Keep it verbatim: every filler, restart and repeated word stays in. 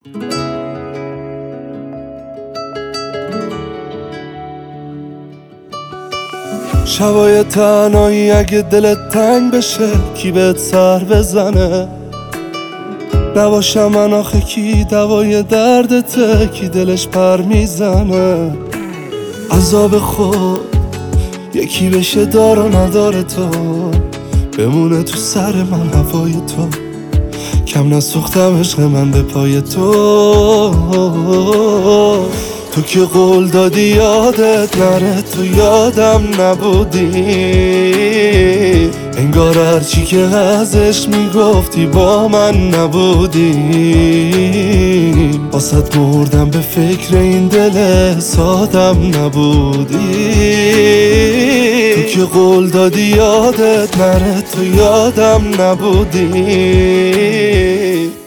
شبای تنهایی اگه دلت تنگ بشه کی بهت سر بزنه؟ نباشم من آخه کی دوای دردته، کی دلش پر میزنه؟ عذاب خود یکی بشه دار و نداره تو، بمونه تو سر من هوای تو، کم نسوختم عشق من به پای تو. تو که قول دادی یادت نره، تو یادم نبودی، انگار هرچی که ازش میگفتی با من نبودی. واسه مردم به فکر این دل سادم نبودی. تو که قول دادی یادت نره، تو یادم نبودی.